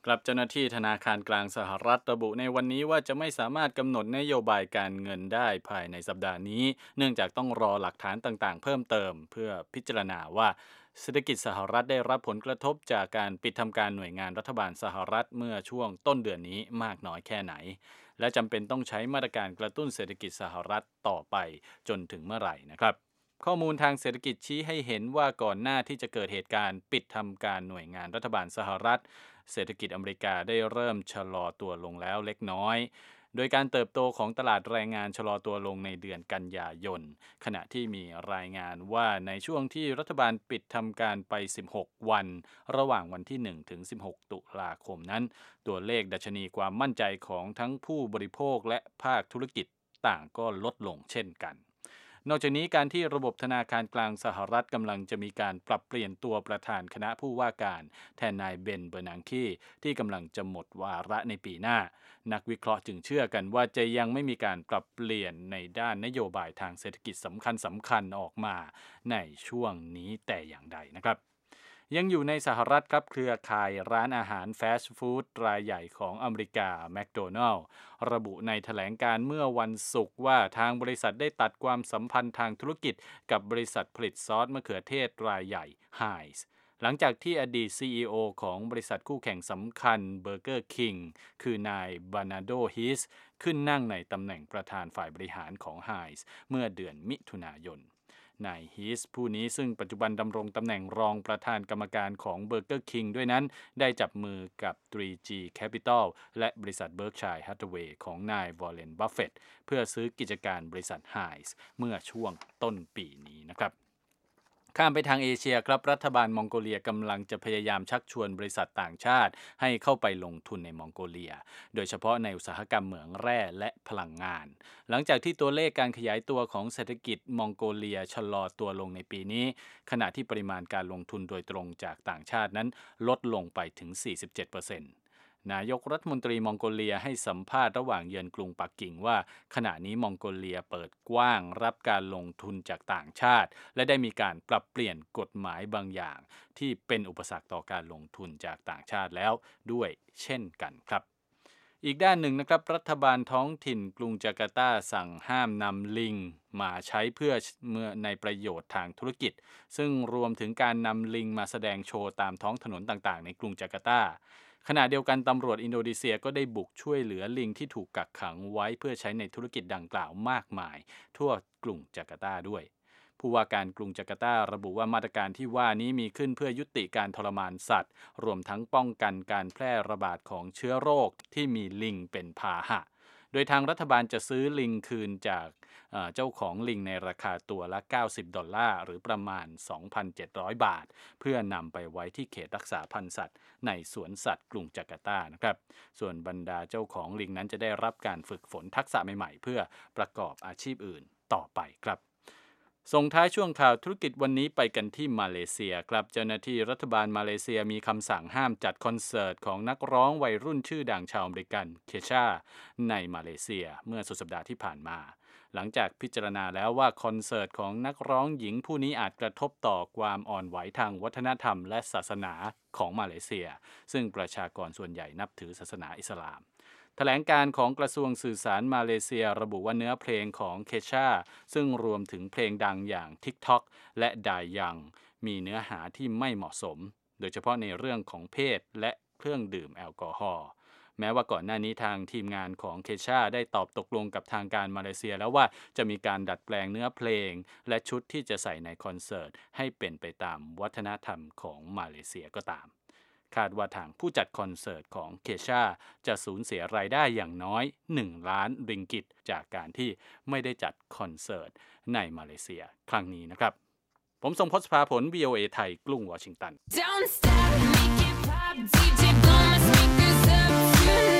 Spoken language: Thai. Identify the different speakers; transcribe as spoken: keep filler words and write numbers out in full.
Speaker 1: กลับเจ้าหน้าที่ธนาคารกลางสหรัฐระบุในวันนี้ว่าจะไม่สามารถกำหนดนโยบายการเงินได้ภายในสัปดาห์นี้เนื่องจากต้องรอหลักฐานต่างๆเพิ่มเติมเพื่อพิจารณาว่าเศรษฐกิจสหรัฐได้รับผลกระทบจากการปิดทำการหน่วยงานรัฐบาลสหรัฐเมื่อช่วงต้นเดือนนี้มากน้อยแค่ไหนและจำเป็นต้องใช้มาตรการกระตุ้นเศรษฐกิจสหรัฐต่อไปจนถึงเมื่อไหร่นะครับข้อมูลทางเศรษฐกิจชี้ให้เห็นว่าก่อนหน้าที่จะเกิดเหตุการณ์ปิดทำการหน่วยงานรัฐบาลสหรัฐเศรษฐกิจอเมริกาได้เริ่มชะลอตัวลงแล้วเล็กน้อยโดยการเติบโตของตลาดแรงงานชะลอตัวลงในเดือนกันยายนขณะที่มีรายงานว่าในช่วงที่รัฐบาลปิดทำการไปสิบหกวันระหว่างวันที่หนึ่งถึงสิบหกตุลาคมนั้นตัวเลขดัชนีความมั่นใจของทั้งผู้บริโภคและภาคธุรกิจต่างก็ลดลงเช่นกันนอกจากนี้การที่ระบบธนาคารกลางสหรัฐกำลังจะมีการปรับเปลี่ยนตัวประธานคณะผู้ว่าการแทนนายเบนเบอร์นังคีที่กำลังจะหมดวาระในปีหน้านักวิเคราะห์จึงเชื่อกันว่าจะยังไม่มีการปรับเปลี่ยนในด้านนโยบายทางเศรษฐกิจสำคัญสำคัญออกมาในช่วงนี้แต่อย่างใดนะครับยังอยู่ในสหรัฐครับเครือข่ายร้านอาหารฟาสต์ฟู้ดรายใหญ่ของอเมริกาแมคโดนัลด์ระบุในแถลงการเมื่อวันศุกร์ว่าทางบริษัทได้ตัดความสัมพันธ์ทางธุรกิจกับบริษัทผลิตซอสมะเขือเทศรายใหญ่ Heinz หลังจากที่อดีต ซี อี โอ ของบริษัทคู่แข่งสำคัญ Burger King คือนายบานาโด ฮิสขึ้นนั่งในตำแหน่งประธานฝ่ายบริหารของ Heinz เมื่อเดือนมิถุนายนนายฮีสผู้นี้ซึ่งปัจจุบันดำรงตำแหน่งรองประธานกรรมการของ Burger King ด้วยนั้นได้จับมือกับ ทรี จี Capital และบริษัท Berkshire Hathaway ของนายวอร์เรน บัฟเฟตต์เพื่อซื้อกิจการบริษัท Heinz เมื่อช่วงต้นปีนี้นะครับข้ามไปทางเอเชียครับรัฐบาลมองโกเลียกำลังจะพยายามชักชวนบริษัทต่างชาติให้เข้าไปลงทุนในมองโกเลียโดยเฉพาะในอุตสาหกรรมเหมืองแร่และพลังงานหลังจากที่ตัวเลขการขยายตัวของเศรษฐกิจมองโกเลียชะลอตัวลงในปีนี้ขณะที่ปริมาณการลงทุนโดยตรงจากต่างชาตินั้นลดลงไปถึง สี่สิบเจ็ดเปอร์เซ็นต์นายกรัฐมนตรีมองโกเลียให้สัมภาษณ์ระหว่างเยือนกรุงปักกิ่งว่าขณะนี้มองโกเลียเปิดกว้างรับการลงทุนจากต่างชาติและได้มีการปรับเปลี่ยนกฎหมายบางอย่างที่เป็นอุปสรรคต่อการลงทุนจากต่างชาติแล้วด้วยเช่นกันครับอีกด้านหนึ่งนะครับรัฐบาลท้องถิ่นกรุงจาการ์ตาสั่งห้ามนำลิงมาใช้เพื่อเมื่อในประโยชน์ทางธุรกิจซึ่งรวมถึงการนำลิงมาแสดงโชว์ตามท้องถนนต่างๆในกรุงจาการ์ตาขณะเดียวกันตำรวจอินโดนีเซียก็ได้บุกช่วยเหลือลิงที่ถูกกักขังไว้เพื่อใช้ในธุรกิจดังกล่าวมากมายทั่วกรุงจาการ์ตาด้วยผู้ว่าการกรุงจาการ์ตาระบุว่ามาตรการที่ว่านี้มีขึ้นเพื่อยุติการทรมานสัตว์รวมทั้งป้องกันการแพร่ระบาดของเชื้อโรคที่มีลิงเป็นพาหะโดยทางรัฐบาลจะซื้อลิงคืนจากเจ้าของลิงในราคาตัวละเก้าสิบดอลลาร์หรือประมาณ สองพันเจ็ดร้อย บาทเพื่อนำไปไว้ที่เขตรักษาพันธุ์สัตว์ในสวนสัตว์กรุงจาการ์ตานะครับส่วนบรรดาเจ้าของลิงนั้นจะได้รับการฝึกฝนทักษะใหม่ๆเพื่อประกอบอาชีพอื่นต่อไปครับส่งท้ายช่วงข่าวธุรกิจวันนี้ไปกันที่มาเลเซียครับเจ้าหน้าที่รัฐบาลมาเลเซียมีคำสั่งห้ามจัดคอนเสิร์ตของนักร้องวัยรุ่นชื่อดังชาวอเมริกันเคชาในมาเลเซียเมื่อสุดสัปดาห์ที่ผ่านมาหลังจากพิจารณาแล้วว่าคอนเสิร์ตของนักร้องหญิงผู้นี้อาจกระทบต่อความอ่อนไหวทางวัฒนธรรมและศาสนาของมาเลเซียซึ่งประชากรส่วนใหญ่นับถือศาสนาอิสลามแถลงการของกระทรวงสื่อสารมาเลเซียระบุว่าเนื้อเพลงของเคชาซึ่งรวมถึงเพลงดังอย่าง TikTok และดายยังมีเนื้อหาที่ไม่เหมาะสมโดยเฉพาะในเรื่องของเพศและเครื่องดื่มแอลกอฮอล์แม้ว่าก่อนหน้านี้ทางทีมงานของเคชาได้ตอบตกลงกับทางการมาเลเซียแล้วว่าจะมีการดัดแปลงเนื้อเพลงและชุดที่จะใส่ในคอนเสิร์ตให้เป็นไปตามวัฒนธรรมของมาเลเซียก็ตามคาดว่าทางผู้จัดคอนเสิร์ตของเคชาจะสูญเสียรายได้อย่างน้อยหนึ่งล้านริงกิตจากการที่ไม่ได้จัดคอนเสิร์ตในมาเลเซียครั้งนี้นะครับผมทรงพจน์ภาผล วี โอ เอ ไทยกรุงวอชิงตัน Don't stop, make it pop, ดี เจ blow my speakers up tonight